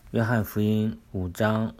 约翰福音5章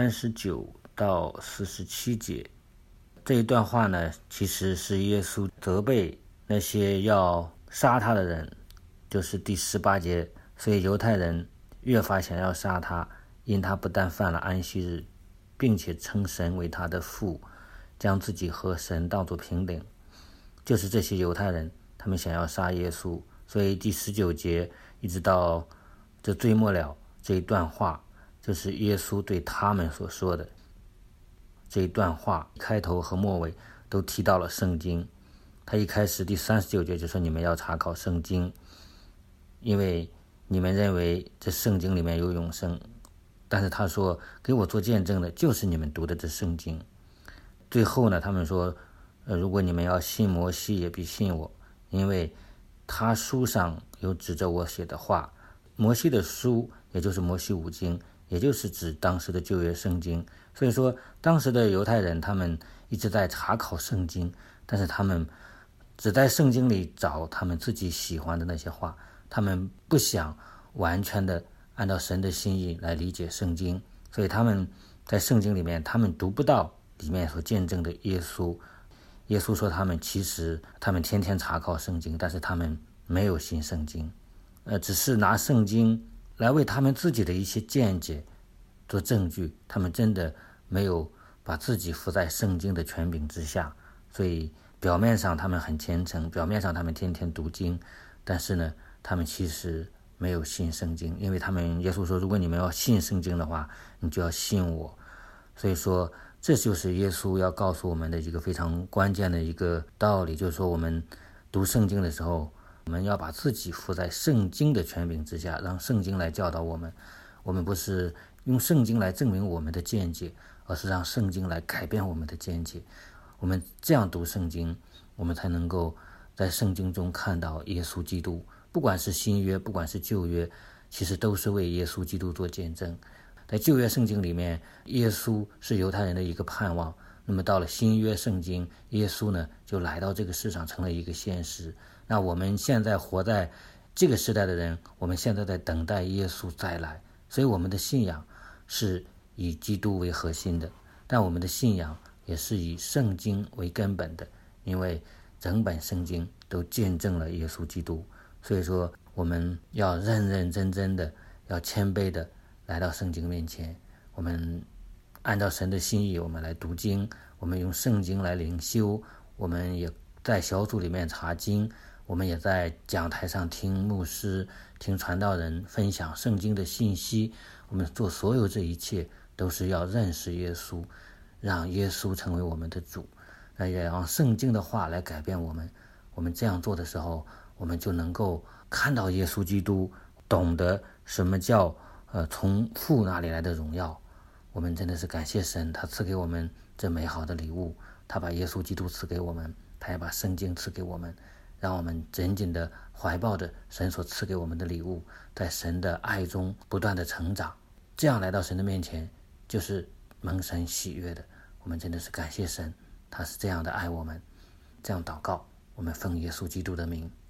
39到47节，这一段话呢，其实是耶稣责备那些要杀他的人，就是第18节。所以犹太人越发想要杀他，因他不但犯了安息日，并且称神为他的父，将自己和神当作平等。就是这些犹太人，他们想要杀耶稣。所以第19节一直到这最末了这一段话，就是耶稣对他们所说的。这一段话开头和末尾都提到了圣经。他一开始第39节就说，你们要查考圣经，因为你们认为这圣经里面有永生，但是他说给我做见证的就是你们读的这圣经。最后呢，他们说如果你们要信摩西，也必信我，因为他书上有指着我写的话。摩西的书也就是摩西五经，也就是指当时的旧约圣经。所以说当时的犹太人他们一直在查考圣经，但是他们只在圣经里找他们自己喜欢的那些话，他们不想完全的按照神的心意来理解圣经。所以他们在圣经里面他们读不到里面所见证的耶稣。耶稣说他们天天查考圣经，但是他们没有信圣经，只是拿圣经来为他们自己的一些见解做证据，他们真的没有把自己服在圣经的权柄之下。所以表面上他们很虔诚，表面上他们天天读经，但是呢，他们其实没有信圣经。因为耶稣说，如果你们要信圣经的话，你就要信我。所以说这就是耶稣要告诉我们的一个非常关键的一个道理，就是说我们读圣经的时候，我们要把自己服在圣经的权柄之下，让圣经来教导我们。我们不是用圣经来证明我们的见解，而是让圣经来改变我们的见解。我们这样读圣经，我们才能够在圣经中看到耶稣基督。不管是新约，不管是旧约，其实都是为耶稣基督做见证。在旧约圣经里面，耶稣是犹太人的一个盼望。那么到了新约圣经，耶稣呢就来到这个世上，成了一个现实。那我们现在活在这个时代的人，我们现在在等待耶稣再来。所以我们的信仰是以基督为核心的，但我们的信仰也是以圣经为根本的，因为整本圣经都见证了耶稣基督。所以说我们要认认真真的，要谦卑的来到圣经面前，我们按照神的心意，我们来读经，我们用圣经来灵修，我们也在小组里面查经，我们也在讲台上听牧师、听传道人分享圣经的信息。我们做所有这一切都是要认识耶稣，让耶稣成为我们的主，也让圣经的话来改变我们。我们这样做的时候，我们就能够看到耶稣基督，懂得什么叫从父那里来的荣耀。我们真的是感谢神，他赐给我们这美好的礼物，他把耶稣基督赐给我们，他也把圣经赐给我们，让我们紧紧的怀抱着神所赐给我们的礼物，在神的爱中不断的成长。这样来到神的面前，就是蒙神喜悦的。我们真的是感谢神，他是这样的爱我们。这样祷告，我们奉耶稣基督的名。